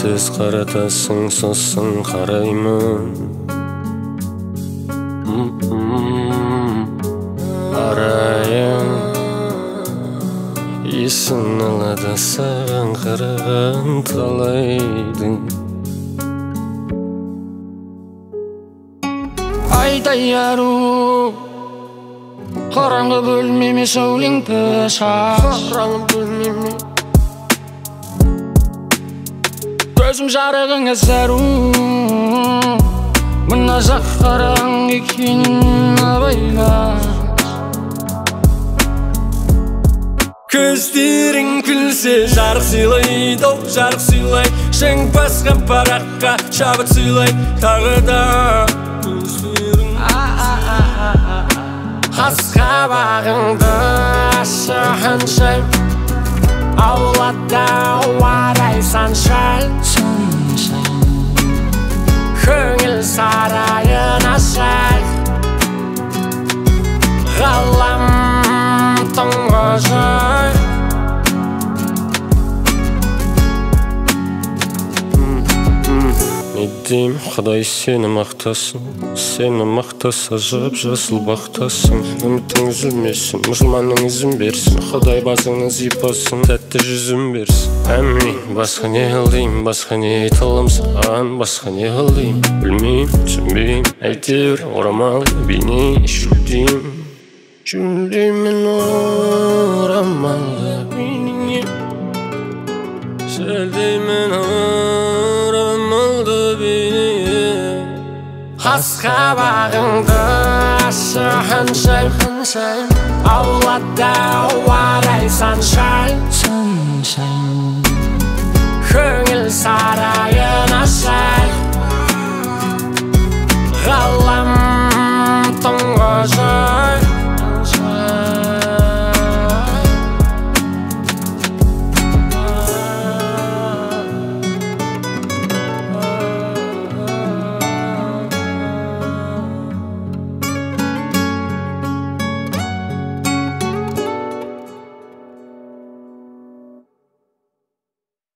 Сіз қаратасың, сосын қараймын. Арайым есін алады саған қараған талайдың. Айдай ару қараңғы бөлмеме сәулең қараңғы бөлмеме көзім жарығыңа зәру мына жақ қараң екенін абайла Көздерің күлсе жарық сыйлайды, жарық сыйлайды, шаң басқан параққа шабыт сыйлайды. Тағы да көздерің қас қабағыңды ашығанша аулада уарай саншай көңіл сарайын ашай ғалам тұңғыжай не деймін, Құдай сені мақтасын, сені мақтаса жып жасыл бақтасын. Үмітің үзілмесін, мұсылманның ізін берсін, Құдай басыңны зипасын, тәтті жүзін берсін. Әмін, басқа не қылдеймін, басқа не айта алам саған, басқа не қылдеймін, білмеймін, түсінбеймін. Әйтеуір орамал бейне шүлдеймін, шүлдеймін орамалды бейне, шүлдеймін орамалды бейне. қас қабағыңды ашығанша аулада уарай саншай көңіл сара